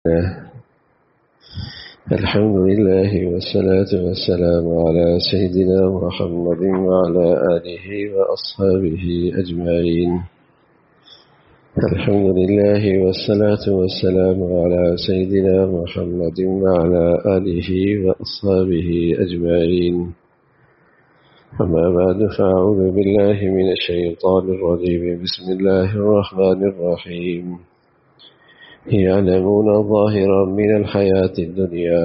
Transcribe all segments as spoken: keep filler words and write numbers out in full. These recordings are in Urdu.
الحمد لله والصلاة والسلام على سيدنا محمد وعلى آله وأصحابه أجمعين. الحمد لله والصلاة والسلام على سيدنا محمد وعلى آله وأصحابه أجمعين. أما بعد فأعوذ بالله من الشيطان الرجيم. بسم الله الرحمن الرحيم. يعلمون ظاهرا من الحياة الدنيا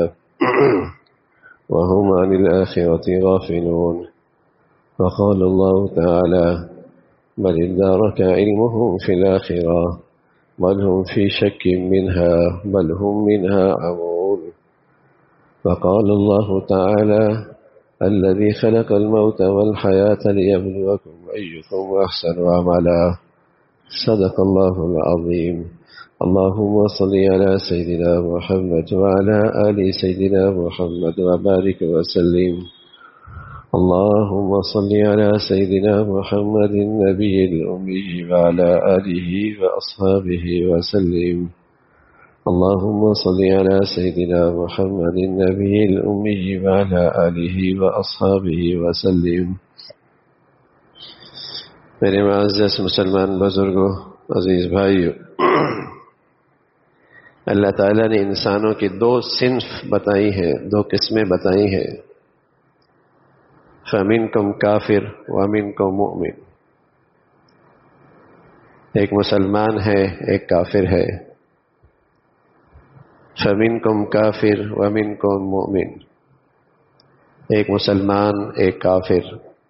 وهم عن الآخرة غافلون. وقال الله تعالى: بل ادارك علمهم في الآخرة بل هم في شك منها بل هم منها عمون. وقال الله تعالى: الذي خلق الموت والحياة ليبلوكم أيكم أحسن عملا. صدق الله العظيم. اللهم صل على سيدنا محمد وعلى آل سيدنا محمد وبارك وسلم. اللهم صل على سيدنا محمد النبي الأمي وعلى آله وأصحابه وسلم. اللهم صل على سيدنا محمد النبي الأمي وعلى آله وأصحابه وسلم. میرے معزز مسلمان بزرگوں، عزیز بھائیو، اللہ تعالیٰ نے انسانوں کی دو صنف بتائی ہیں، دو قسمیں بتائی ہیں. فَمِنْكُمْ كَافِرٌ وَمِنْكُمْ مُؤْمِنٌ. ایک مسلمان ہے، ایک کافر ہے. فَمِنْكُمْ كَافِرٌ وَمِنْكُمْ مُؤْمِنٌ. ایک مسلمان، ایک کافر.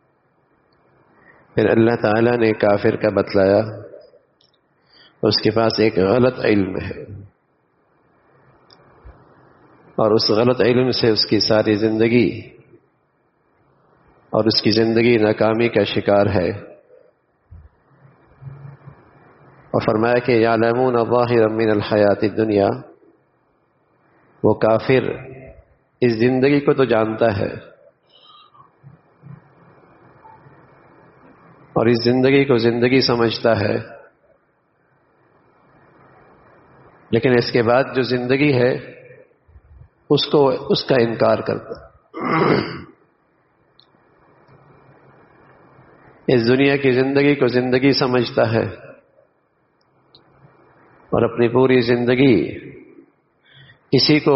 پھر اللہ تعالیٰ نے کافر کا بتلایا، اس کے پاس ایک غلط علم ہے، اور اس غلط علم سے اس کی ساری زندگی اور اس کی زندگی ناکامی کا شکار ہے. اور فرمایا کہ یعلمون ظاہرا من الحیات الدنیا. وہ کافر اس زندگی کو تو جانتا ہے اور اس زندگی کو زندگی سمجھتا ہے، لیکن اس کے بعد جو زندگی ہے اس کو اس کا انکار کرتا. اس دنیا کی زندگی کو زندگی سمجھتا ہے اور اپنی پوری زندگی اسی کو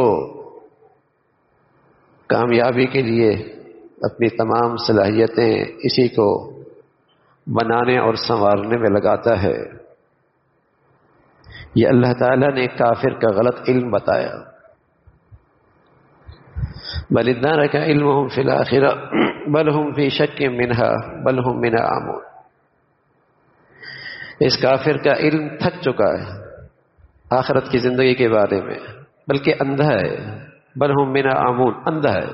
کامیابی کے لیے اپنی تمام صلاحیتیں اسی کو بنانے اور سنوارنے میں لگاتا ہے. یہ اللہ تعالیٰ نے کافر کا غلط علم بتایا. بل ادارک علمهم فی الآخرہ بل هم فی شک منہا بل هم منہا عمون. اس کافر کا علم تھک چکا ہے آخرت کی زندگی کے بارے میں، بلکہ اندھا ہے. بل هم منہا عمون، اندھا ہے.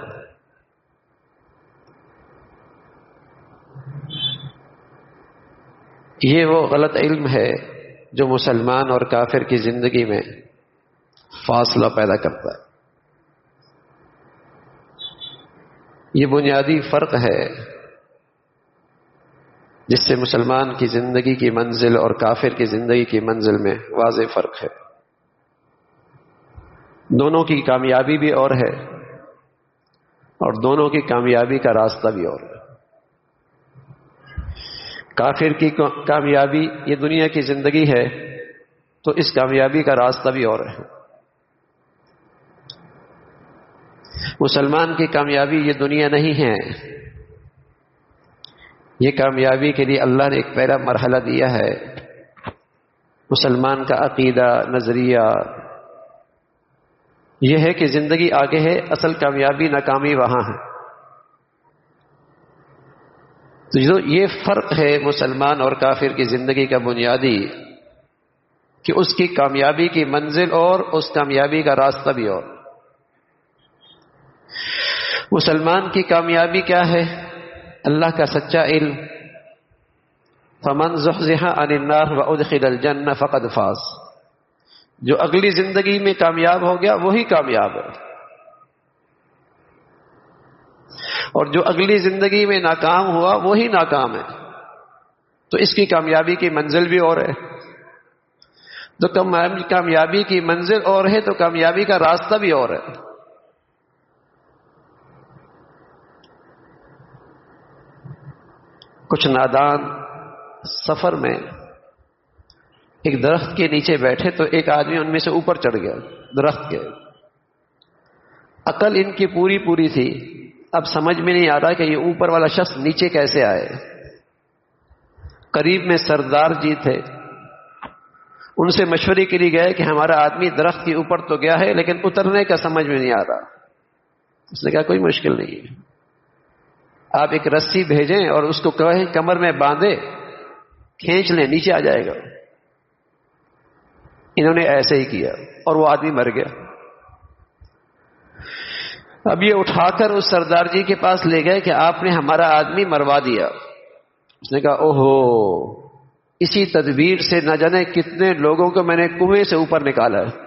یہ وہ غلط علم ہے جو مسلمان اور کافر کی زندگی میں فاصلہ پیدا کرتا ہے. یہ بنیادی فرق ہے جس سے مسلمان کی زندگی کی منزل اور کافر کی زندگی کی منزل میں واضح فرق ہے. دونوں کی کامیابی بھی اور ہے اور دونوں کی کامیابی کا راستہ بھی اور ہے. کافر کی کامیابی یہ دنیا کی زندگی ہے تو اس کامیابی کا راستہ بھی اور ہے. مسلمان کی کامیابی یہ دنیا نہیں ہے. یہ کامیابی کے لیے اللہ نے ایک پہلا مرحلہ دیا ہے. مسلمان کا عقیدہ، نظریہ یہ ہے کہ زندگی آگے ہے، اصل کامیابی ناکامی وہاں ہے. تو یہ فرق ہے مسلمان اور کافر کی زندگی کا بنیادی، کہ اس کی کامیابی کی منزل اور اس کامیابی کا راستہ بھی اور. مسلمان کی کامیابی کیا ہے؟ اللہ کا سچا علم. فمن زحزح عن النار وادخل الجنہ فقد فاز. جو اگلی زندگی میں کامیاب ہو گیا وہی کامیاب ہے، اور جو اگلی زندگی میں ناکام ہوا وہی ناکام ہے. تو اس کی کامیابی کی منزل بھی اور ہے. تو کامیابی کی منزل اور ہے تو کامیابی کا راستہ بھی اور ہے. کچھ نادان سفر میں ایک درخت کے نیچے بیٹھے تو ایک آدمی ان میں سے اوپر چڑھ گیا درخت کے. عقل ان کی پوری پوری تھی، اب سمجھ میں نہیں آ رہا کہ یہ اوپر والا شخص نیچے کیسے آئے. قریب میں سردار جی تھے، ان سے مشورے کے لیے گئے کہ ہمارا آدمی درخت کے اوپر تو گیا ہے لیکن اترنے کا سمجھ میں نہیں آ رہا. اس نے کہا کوئی مشکل نہیں ہے، آپ ایک رسی بھیجیں اور اس کو کہیں کمر میں باندھے کھینچ لیں نیچے آ جائے گا. انہوں نے ایسے ہی کیا اور وہ آدمی مر گیا. اب یہ اٹھا کر اس سردار جی کے پاس لے گئے کہ آپ نے ہمارا آدمی مروا دیا. اس نے کہا اوہو، اسی تدبیر سے نہ جانے کتنے لوگوں کو میں نے کنویں سے اوپر نکالا ہے.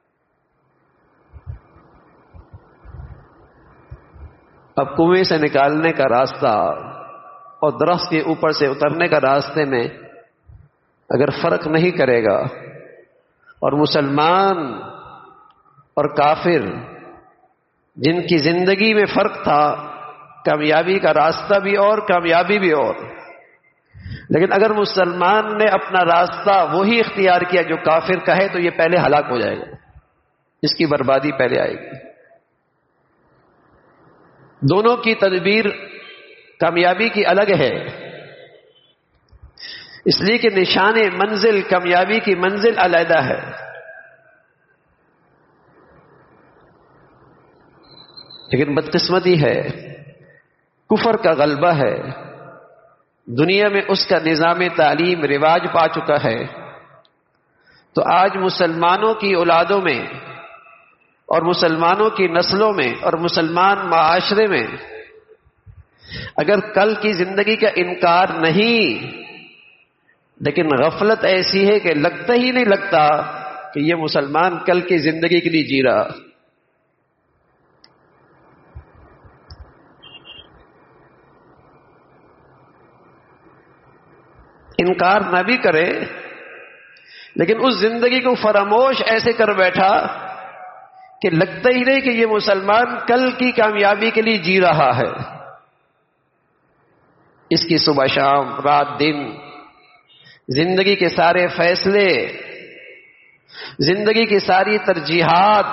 اب کنویں سے نکالنے کا راستہ اور درخت کے اوپر سے اترنے کا راستے میں اگر فرق نہیں کرے گا اور مسلمان اور کافر جن کی زندگی میں فرق تھا، کامیابی کا راستہ بھی اور کامیابی بھی اور، لیکن اگر مسلمان نے اپنا راستہ وہی اختیار کیا جو کافر کا ہے تو یہ پہلے ہلاک ہو جائے گا، اس کی بربادی پہلے آئے گی. دونوں کی تدبیر کامیابی کی الگ ہے، اس لیے کہ نشان منزل کامیابی کی منزل علیحدہ ہے. لیکن بدقسمتی ہے، کفر کا غلبہ ہے، دنیا میں اس کا نظام تعلیم رواج پا چکا ہے. تو آج مسلمانوں کی اولادوں میں اور مسلمانوں کی نسلوں میں اور مسلمان معاشرے میں اگر کل کی زندگی کا انکار نہیں، لیکن غفلت ایسی ہے کہ لگتا ہی نہیں لگتا کہ یہ مسلمان کل کی زندگی کے لیے جی رہا. انکار نہ بھی کرے لیکن اس زندگی کو فراموش ایسے کر بیٹھا کہ لگتا ہی نہیں کہ یہ مسلمان کل کی کامیابی کے لیے جی رہا ہے. اس کی صبح شام رات دن زندگی کے سارے فیصلے، زندگی کی ساری ترجیحات،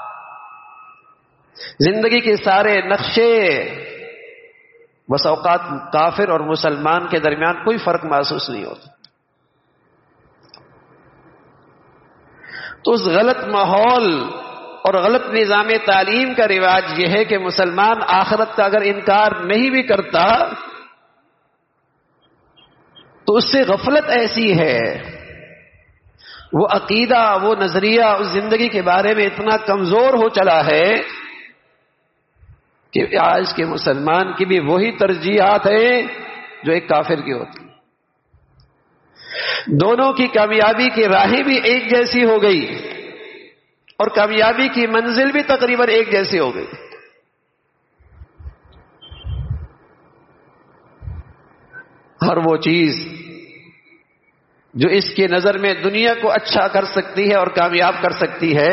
زندگی کے سارے نقشے، بس اوقات کافر اور مسلمان کے درمیان کوئی فرق محسوس نہیں ہوتا. تو اس غلط ماحول اور غلط نظام تعلیم کا رواج یہ ہے کہ مسلمان آخرت کا اگر انکار نہیں بھی کرتا تو اس سے غفلت ایسی ہے، وہ عقیدہ، وہ نظریہ اس زندگی کے بارے میں اتنا کمزور ہو چلا ہے کہ آج کے مسلمان کی بھی وہی ترجیحات ہیں جو ایک کافر کی ہوتی. دونوں کی کامیابی کی راہیں بھی ایک جیسی ہو گئی اور کامیابی کی منزل بھی تقریباً ایک جیسی ہو گئی. ہر وہ چیز جو اس کی نظر میں دنیا کو اچھا کر سکتی ہے اور کامیاب کر سکتی ہے،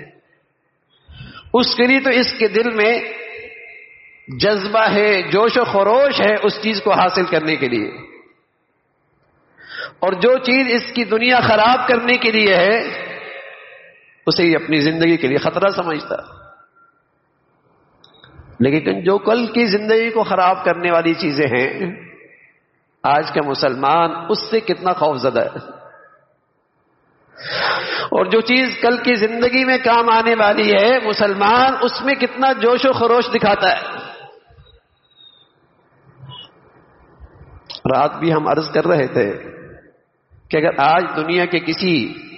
اس کے لیے تو اس کے دل میں جذبہ ہے، جوش و خروش ہے اس چیز کو حاصل کرنے کے لیے. اور جو چیز اس کی دنیا خراب کرنے کے لیے ہے اسے ہی اپنی زندگی کے لیے خطرہ سمجھتا. لیکن جو کل کی زندگی کو خراب کرنے والی چیزیں ہیں، آج کا مسلمان اس سے کتنا خوف زدہ ہے. اور جو چیز کل کی زندگی میں کام آنے والی ہے، مسلمان اس میں کتنا جوش و خروش دکھاتا ہے. رات بھی ہم عرض کر رہے تھے کہ اگر آج دنیا کے کسی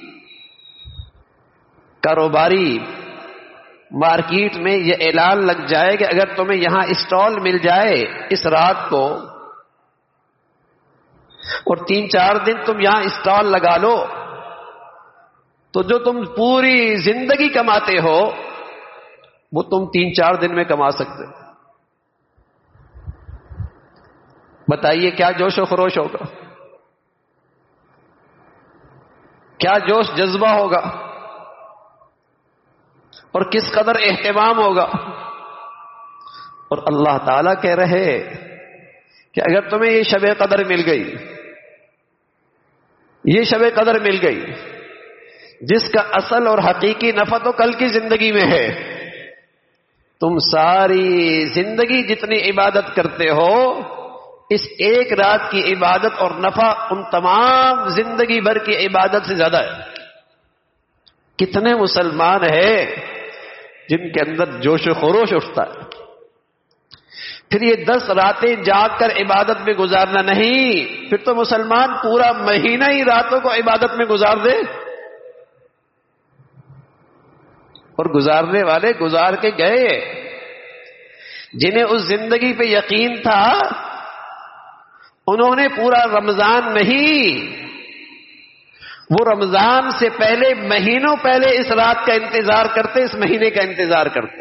کاروباری مارکیٹ میں یہ اعلان لگ جائے کہ اگر تمہیں یہاں اسٹال مل جائے اس رات کو اور تین چار دن تم یہاں اسٹال لگا لو تو جو تم پوری زندگی کماتے ہو وہ تم تین چار دن میں کما سکتے. بتائیے کیا جوش و خروش ہوگا. کیا جوش جذبہ ہوگا اور کس قدر اہتمام ہوگا. اور اللہ تعالیٰ کہہ رہے کہ اگر تمہیں یہ شب قدر مل گئی، یہ شب قدر مل گئی جس کا اصل اور حقیقی نفع تو کل کی زندگی میں ہے، تم ساری زندگی جتنی عبادت کرتے ہو اس ایک رات کی عبادت اور نفع ان تمام زندگی بھر کی عبادت سے زیادہ ہے. کتنے مسلمان ہیں جن کے اندر جوش و خروش اٹھتا ہے. پھر یہ دس راتیں جاگ کر عبادت میں گزارنا نہیں، پھر تو مسلمان پورا مہینہ ہی راتوں کو عبادت میں گزار دے. اور گزارنے والے گزار کے گئے، جنہیں اس زندگی پہ یقین تھا انہوں نے پورا رمضان نہیں، وہ رمضان سے پہلے مہینوں پہلے اس رات کا انتظار کرتے، اس مہینے کا انتظار کرتے،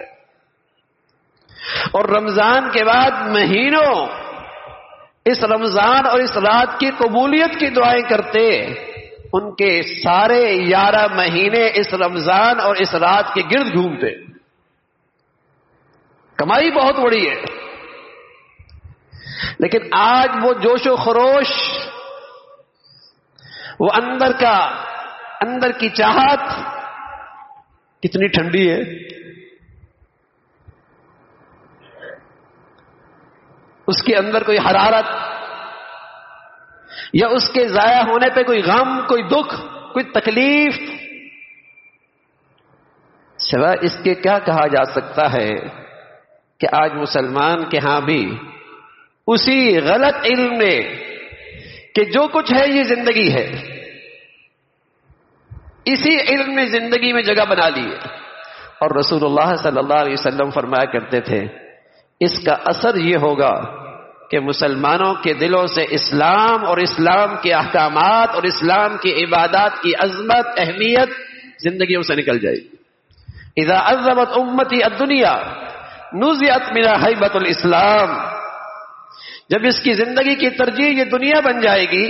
اور رمضان کے بعد مہینوں اس رمضان اور اس رات کی قبولیت کی دعائیں کرتے. ان کے سارے گیارہ مہینے اس رمضان اور اس رات کے گرد گھومتے. کمائی بہت بڑی ہے، لیکن آج وہ جوش و خروش، وہ اندر کا اندر کی چاہت کتنی ٹھنڈی ہے. اس کے اندر کوئی حرارت یا اس کے ضائع ہونے پہ کوئی غم، کوئی دکھ، کوئی تکلیف، سوائے اس کے کیا کہا جا سکتا ہے کہ آج مسلمان کے ہاں بھی اسی غلط علم میں کہ جو کچھ ہے یہ زندگی ہے، اسی علم میں زندگی میں جگہ بنا لی ہے. اور رسول اللہ صلی اللہ علیہ وسلم فرمایا کرتے تھے اس کا اثر یہ ہوگا کہ مسلمانوں کے دلوں سے اسلام اور اسلام کے احکامات اور اسلام کی عبادات کی عظمت، اہمیت زندگیوں سے نکل جائے گی. اذا عظمت امتی الدنیا نزعت منها ہیبۃ الاسلام. جب اس کی زندگی کی ترجیح یہ دنیا بن جائے گی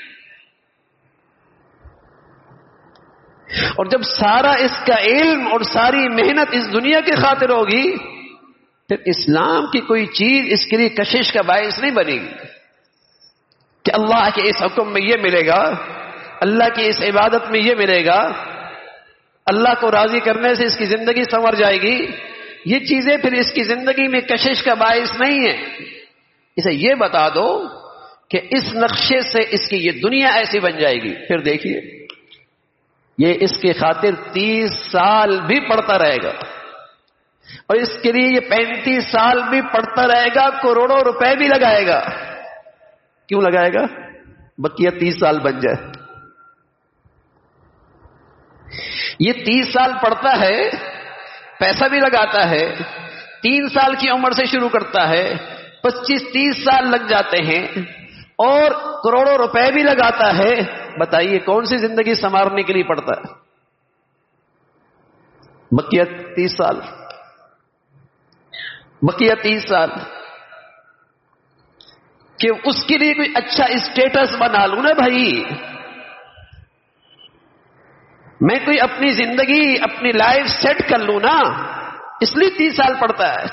اور جب سارا اس کا علم اور ساری محنت اس دنیا کی خاطر ہوگی، پھر اسلام کی کوئی چیز اس کے لیے کشش کا باعث نہیں بنے گی کہ اللہ کے اس حکم میں یہ ملے گا، اللہ کی اس عبادت میں یہ ملے گا، اللہ کو راضی کرنے سے اس کی زندگی سنور جائے گی. یہ چیزیں پھر اس کی زندگی میں کشش کا باعث نہیں ہے. اسے یہ بتا دو کہ اس نقشے سے اس کی یہ دنیا ایسی بن جائے گی، پھر دیکھیے یہ اس کی خاطر تیس سال بھی پڑھتا رہے گا، اور اس کے لیے یہ پینتیس سال بھی پڑھتا رہے گا، کروڑوں روپے بھی لگائے گا. کیوں لگائے گا؟ بقیہ تیس سال بن جائے. یہ تیس سال پڑھتا ہے، پیسہ بھی لگاتا ہے، تین سال کی عمر سے شروع کرتا ہے، پچیس تیس سال لگ جاتے ہیں اور کروڑوں روپے بھی لگاتا ہے. بتائیے کون سی زندگی سنوارنے کے لیے پڑھتا ہے؟ بقیہ تیس سال بقیہ تیس سال کہ اس کے لیے کوئی اچھا اسٹیٹس بنا لوں نا بھائی، میں کوئی اپنی زندگی اپنی لائف سیٹ کر لوں نا، اس لیے تیس سال پڑھتا ہے.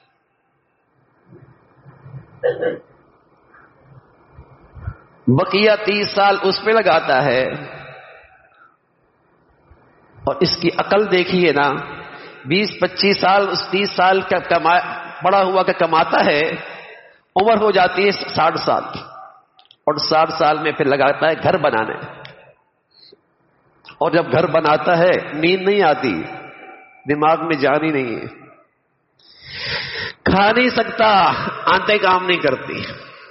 بقیہ تیس سال اس پہ لگاتا ہے. اور اس کی عقل دیکھیے نا، بیس پچیس سال اس تیس سال کا کما بڑا ہوا کا کماتا ہے، عمر ہو جاتی ہے ساٹھ سال، اور ساٹھ سال میں پھر لگاتا ہے گھر بنانے. اور جب گھر بناتا ہے نیند نہیں آتی، دماغ میں جان ہی نہیں ہے، کھا نہیں سکتا، آنتیں کام نہیں کرتی،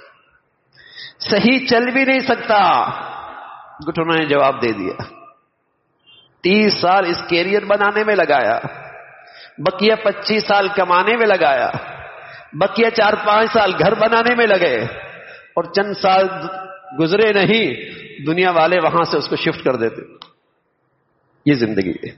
صحیح چل بھی نہیں سکتا. گھٹنوں نے جواب دے دیا. تیس سال اس کیریئر بنانے میں لگایا، بقیہ پچیس سال کمانے میں لگایا، بقیہ چار پانچ سال گھر بنانے میں لگے، اور چند سال گزرے نہیں دنیا والے وہاں سے اس کو شفٹ کر دیتے. یہ زندگی ہے.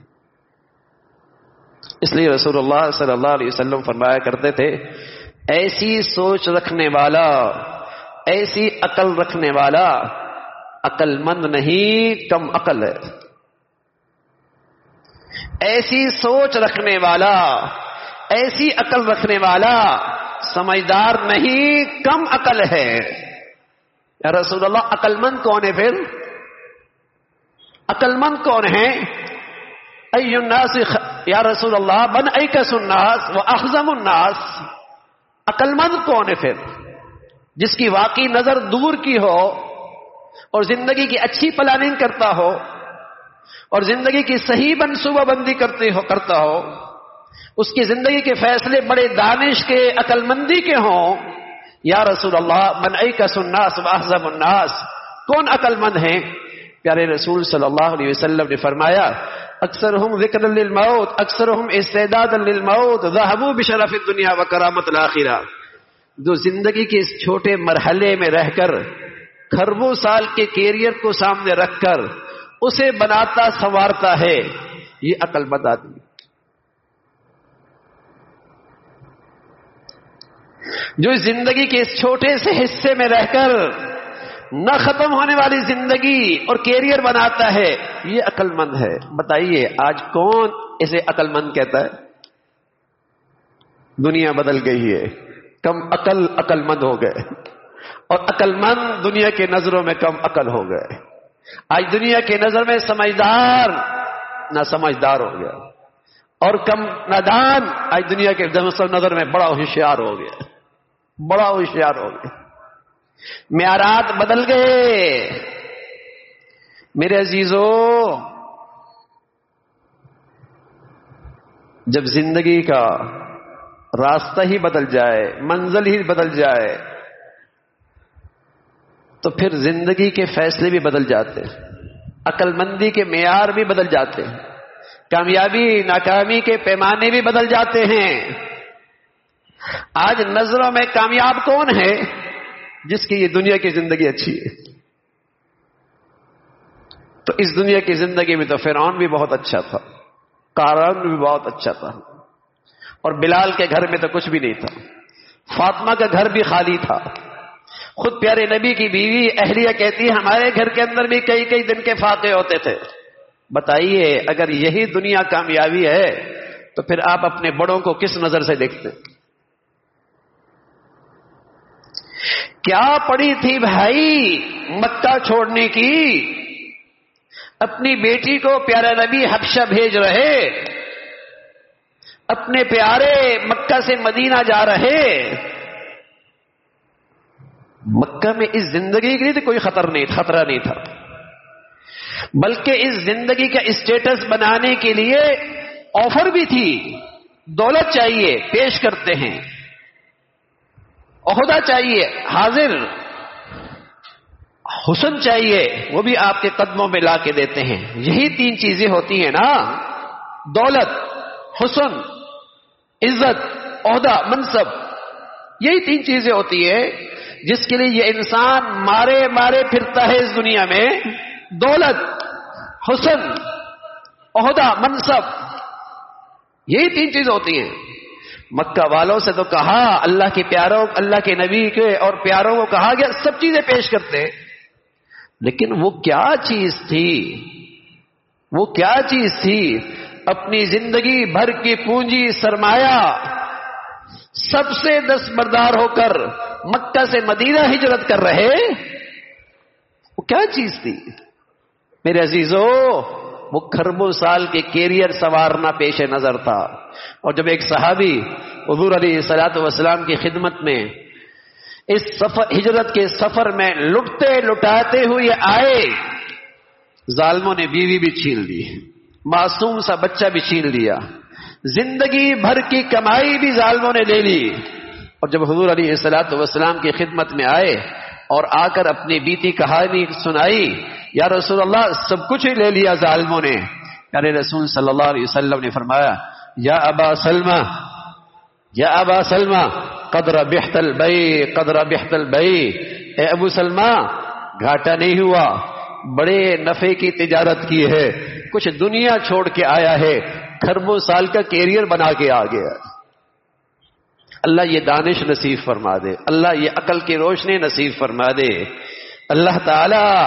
اس لیے رسول اللہ صلی اللہ علیہ وسلم فرمایا کرتے تھے ایسی سوچ رکھنے والا، ایسی عقل رکھنے والا عقل مند نہیں، کم عقل ہے. ایسی سوچ رکھنے والا، ایسی عقل رکھنے والا سمجھدار نہیں، کم عقل ہے. یا رسول اللہ عقل مند کون ہے؟ پھر عقل مند کون ہے؟ ای الناس یا رسول اللہ من ایکس الناس و اخزم الناس. عقل مند کون ہے پھر؟ جس کی واقعی نظر دور کی ہو اور زندگی کی اچھی پلاننگ کرتا ہو اور زندگی کی صحیح منصوبہ بندی کرتے ہو کرتا ہو، اس کی زندگی کے فیصلے بڑے دانش کے، عقل مندی کے ہوں. یا رسول اللہ من ایکس الناس و اخزم الناس. کون عقل مند ہیں؟ پیارے رسول صلی اللہ علیہ وسلم نے فرمایا اکثرہم ذکر للموت اکثرہم استعداد للموت ذہبوا بشرف الدنیا وکرامت الآخرہ. جو زندگی کے اس چھوٹے مرحلے میں رہ کر کھربوں سال کے کیریئر کو سامنے رکھ کر اسے بناتا سنوارتا ہے، یہ عقل مند آدمی. جو زندگی کے اس چھوٹے سے حصے میں رہ کر نہ ختم ہونے والی زندگی اور کیریئر بناتا ہے، یہ عقل مند ہے. بتائیے آج کون اسے عقل مند کہتا ہے؟ دنیا بدل گئی ہے، کم عقل عقل مند ہو گئے اور عقل مند دنیا کے نظروں میں کم عقل ہو گئے. آج دنیا کے نظر میں سمجھدار نہ سمجھدار ہو گیا اور کم نادان آج دنیا کے نظر میں بڑا ہوشیار ہو گیا، بڑا ہوشیار ہو گیا. معیارات بدل گئے. میرے عزیزو، جب زندگی کا راستہ ہی بدل جائے، منزل ہی بدل جائے، تو پھر زندگی کے فیصلے بھی بدل جاتے ہیں، عقل مندی کے معیار بھی بدل جاتے ہیں، کامیابی ناکامی کے پیمانے بھی بدل جاتے ہیں. آج نظروں میں کامیاب کون ہے؟ جس کی یہ دنیا کی زندگی اچھی ہے. تو اس دنیا کی زندگی میں تو فرعون بھی بہت اچھا تھا، قارون بھی بہت اچھا تھا، اور بلال کے گھر میں تو کچھ بھی نہیں تھا، فاطمہ کا گھر بھی خالی تھا. خود پیارے نبی کی بیوی اہلیہ کہتی ہے ہمارے گھر کے اندر بھی کئی کئی دن کے فاقے ہوتے تھے. بتائیے اگر یہی دنیا کامیابی ہے تو پھر آپ اپنے بڑوں کو کس نظر سے دیکھتے؟ کیا پڑی تھی بھائی مکہ چھوڑنے کی؟ اپنی بیٹی کو پیارا نبی حبشہ بھیج رہے، اپنے پیارے مکہ سے مدینہ جا رہے. مکہ میں اس زندگی کے لیے کوئی خطر نہیں خطرہ نہیں تھا، بلکہ اس زندگی کا اسٹیٹس بنانے کے لیے آفر بھی تھی. دولت چاہیے پیش کرتے ہیں، عہدہ چاہیے حاضر، حسن چاہیے وہ بھی آپ کے قدموں میں لا کے دیتے ہیں. یہی تین چیزیں ہوتی ہیں نا، دولت، حسن، عزت، عہدہ، منصب. یہی تین چیزیں ہوتی ہے جس کے لیے یہ انسان مارے مارے پھرتا ہے اس دنیا میں. دولت، حسن، عہدہ، منصب، یہی تین چیزیں ہوتی ہیں. مکہ والوں سے تو کہا، اللہ کے پیاروں اللہ کے نبی کے اور پیاروں کو کہا گیا سب چیزیں پیش کرتے، لیکن وہ کیا چیز تھی؟ وہ کیا چیز تھی؟ اپنی زندگی بھر کی پونجی سرمایہ سب سے دستبردار ہو کر مکہ سے مدینہ ہجرت کر رہے. وہ کیا چیز تھی میرے عزیزو؟ وہ کھربوں سال کے کیریئر سنوارنا پیش نظر تھا. اور جب ایک صحابی حضور علیہ الصلوۃ والسلام کی خدمت میں اس سفر ہجرت کے سفر میں لٹتے لٹاتے ہوئے آئے، ظالموں نے بیوی بھی چھین لی، معصوم سا بچہ بھی چھین لیا، زندگی بھر کی کمائی بھی ظالموں نے لے لی. اور جب حضور علیہ الصلوۃ والسلام کی خدمت میں آئے اور آ کر اپنی بیتی کہانی سنائی، یا رسول اللہ سب کچھ ہی لے لیا ظالموں نے. پیارے رسول صلی اللہ علیہ وسلم نے فرمایا یا ابا سلمہ یا ابا سلمہ قد ربحت البیع قد ربحت البیع. اے ابو سلمہ گھاٹا نہیں ہوا، بڑے نفع کی تجارت کی ہے، کچھ دنیا چھوڑ کے آیا ہے، کھربوں سال کا کیریئر بنا کے آ گیا. اللہ یہ دانش نصیب فرما دے، اللہ یہ عقل کی روشنی نصیب فرما دے. اللہ تعالی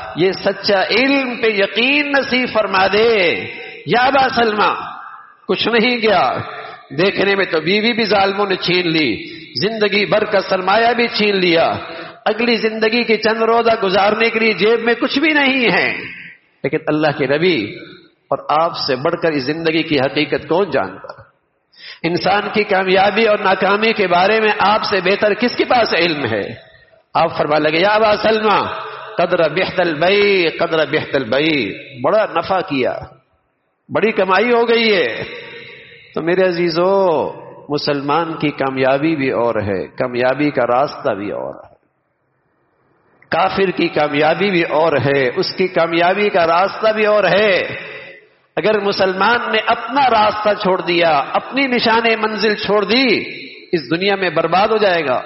یہ سچا علم پہ یقین نصیب فرما دے۔ یا ابا سلمہ، کچھ نہیں گیا، دیکھنے میں تو بیوی بھی ظالموں نے چھین لی، زندگی بھر کا سرمایہ بھی چھین لیا، اگلی زندگی کی چند روزہ گزارنے کے لیے جیب میں کچھ بھی نہیں ہے، لیکن اللہ کے نبی اور آپ سے بڑھ کر اس زندگی کی حقیقت کون جانتا؟ انسان کی کامیابی اور ناکامی کے بارے میں آپ سے بہتر کس کے پاس علم ہے؟ آپ فرمانے لگے یا ابا سلمہ قدر بحت البیع قدر بحت البیع، بڑا نفع کیا، بڑی کمائی ہو گئی ہے۔ تو میرے عزیزو، مسلمان کی کامیابی بھی اور ہے، کامیابی کا راستہ بھی اور ہے، کافر کی کامیابی بھی اور ہے، اس کی کامیابی کا راستہ بھی اور ہے۔ اگر مسلمان نے اپنا راستہ چھوڑ دیا، اپنی نشان منزل چھوڑ دی، اس دنیا میں برباد ہو جائے گا،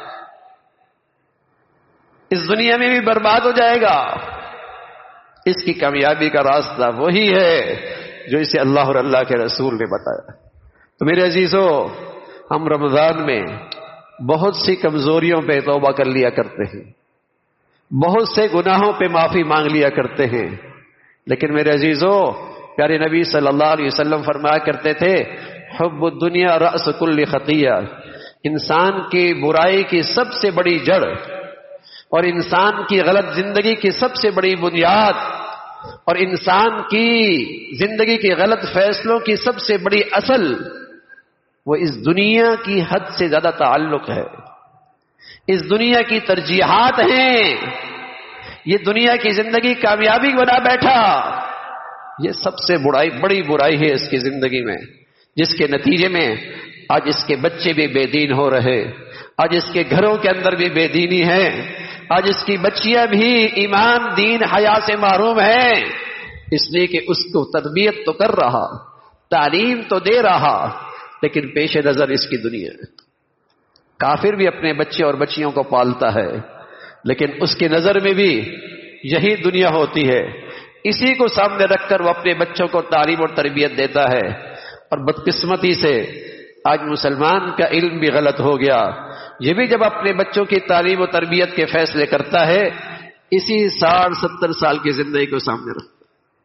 اس دنیا میں بھی برباد ہو جائے گا۔ اس کی کامیابی کا راستہ وہی ہے جو اسے اللہ اور اللہ کے رسول نے بتایا۔ تو میرے عزیزو، ہم رمضان میں بہت سی کمزوریوں پہ توبہ کر لیا کرتے ہیں، بہت سے گناہوں پہ معافی مانگ لیا کرتے ہیں، لیکن میرے عزیزو، پیارے نبی صلی اللہ علیہ وسلم فرمایا کرتے تھے حب الدنیا رأس کل خطیہ، انسان کی برائی کی سب سے بڑی جڑ اور انسان کی غلط زندگی کی سب سے بڑی بنیاد اور انسان کی زندگی کے غلط فیصلوں کی سب سے بڑی اصل، وہ اس دنیا کی حد سے زیادہ تعلق ہے، اس دنیا کی ترجیحات ہیں، یہ دنیا کی زندگی کامیابی بنا بیٹھا، یہ سب سے بڑائی بڑی برائی ہے اس کی زندگی میں، جس کے نتیجے میں آج اس کے بچے بھی بے دین ہو رہے، آج اس کے گھروں کے اندر بھی بے دینی ہے، آج اس کی بچیاں بھی ایمان دین حیا سے محروم ہیں، اس لیے کہ اس کو تربیت تو کر رہا، تعلیم تو دے رہا، لیکن پیش نظر اس کی دنیا ہے۔ کافر بھی اپنے بچے اور بچیوں کو پالتا ہے، لیکن اس کی نظر میں بھی یہی دنیا ہوتی ہے، اسی کو سامنے رکھ کر وہ اپنے بچوں کو تعلیم اور تربیت دیتا ہے۔ اور بدقسمتی سے آج مسلمان کا علم بھی غلط ہو گیا، یہ بھی جب اپنے بچوں کی تعلیم و تربیت کے فیصلے کرتا ہے، اسی ساٹھ ستر سال کی زندگی کو سامنے رکھتا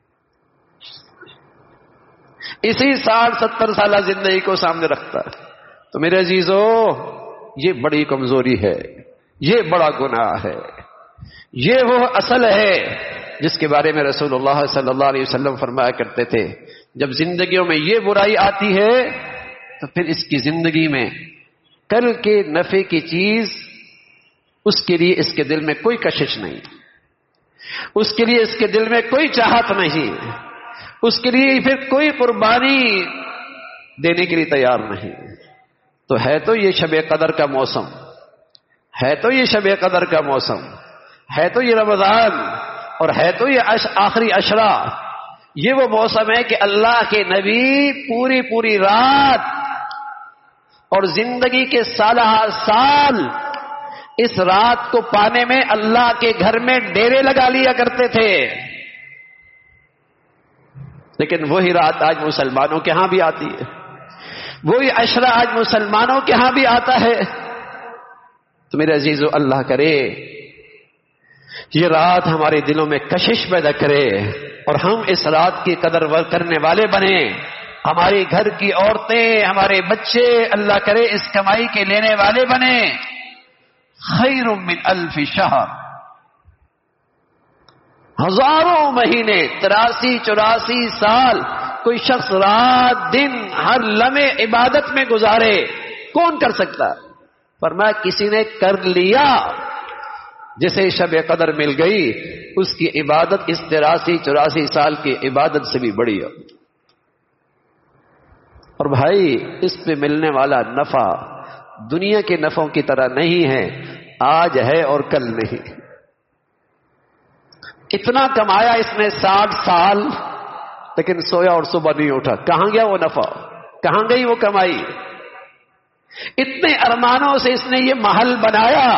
ہے، اسی ساٹھ ستر سالہ زندگی کو سامنے رکھتا ہے۔ تو میرے عزیزو، یہ بڑی کمزوری ہے، یہ بڑا گناہ ہے، یہ وہ اصل ہے جس کے بارے میں رسول اللہ صلی اللہ علیہ وسلم فرمایا کرتے تھے جب زندگیوں میں یہ برائی آتی ہے تو پھر اس کی زندگی میں کل کے نفع کی چیز اس کے لیے اس کے دل میں کوئی کشش نہیں، اس کے لیے اس کے دل میں کوئی چاہت نہیں، اس کے لیے پھر کوئی قربانی دینے کے لیے تیار نہیں۔ تو ہے تو یہ شب قدر کا موسم، ہے تو یہ شب قدر کا موسم، ہے تو یہ رمضان، اور ہے تو یہ آخری عشرہ، یہ وہ موسم ہے کہ اللہ کے نبی پوری پوری رات اور زندگی کے سالہ سال اس رات کو پانے میں اللہ کے گھر میں ڈیرے لگا لیا کرتے تھے، لیکن وہی رات آج مسلمانوں کے ہاں بھی آتی ہے، وہی عشرہ آج مسلمانوں کے ہاں بھی آتا ہے۔ تو میرے عزیزو، اللہ کرے یہ رات ہمارے دلوں میں کشش پیدا کرے اور ہم اس رات کی قدر کرنے والے بنے، ہماری گھر کی عورتیں، ہمارے بچے اللہ کرے اس کمائی کے لینے والے بنے۔ خیر من الف شہر، ہزاروں مہینے، تراسی چوراسی سال کوئی شخص رات دن ہر لمحے عبادت میں گزارے، کون کر سکتا؟ فرمایا کسی نے کر لیا، جسے شب قدر مل گئی اس کی عبادت اس تراسی چوراسی سال کی عبادت سے بھی بڑی ہے۔ اور بھائی، اس پہ ملنے والا نفع دنیا کے نفعوں کی طرح نہیں ہے، آج ہے اور کل نہیں۔ اتنا کمایا اس نے ساٹھ سال، لیکن سویا اور صبح نہیں اٹھا، کہاں گیا وہ نفع؟ کہاں گئی وہ کمائی؟ اتنے ارمانوں سے اس نے یہ محل بنایا،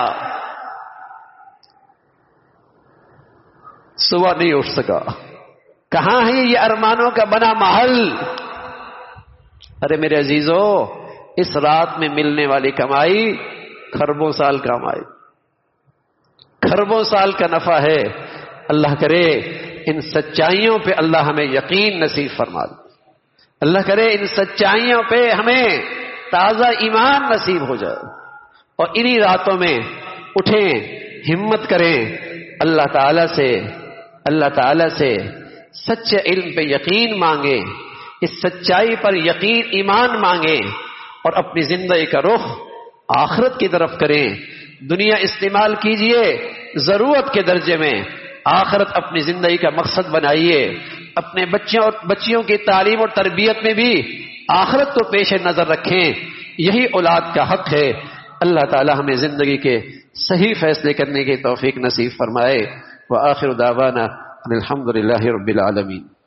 صبح نہیں اٹھ سکا، کہاں ہے یہ ارمانوں کا بنا محل؟ ارے میرے عزیزو، اس رات میں ملنے والی کمائی خربوں سال کمائی، خربوں سال کا نفع ہے۔ اللہ کرے ان سچائیوں پہ اللہ ہمیں یقین نصیب فرما دے، اللہ کرے ان سچائیوں پہ ہمیں تازہ ایمان نصیب ہو جائے، اور انہی راتوں میں اٹھیں، ہمت کریں، اللہ تعالی سے اللہ تعالی سے سچے علم پہ یقین مانگیں، اس سچائی پر یقین ایمان مانگیں، اور اپنی زندگی کا رخ آخرت کی طرف کریں۔ دنیا استعمال کیجئے ضرورت کے درجے میں، آخرت اپنی زندگی کا مقصد بنائیے، اپنے بچوں اور بچیوں کی تعلیم اور تربیت میں بھی آخرت کو پیش نظر رکھیں، یہی اولاد کا حق ہے۔ اللہ تعالی ہمیں زندگی کے صحیح فیصلے کرنے کی توفیق نصیب فرمائے۔ وآخر دعوانا الحمد للہ رب العالمین۔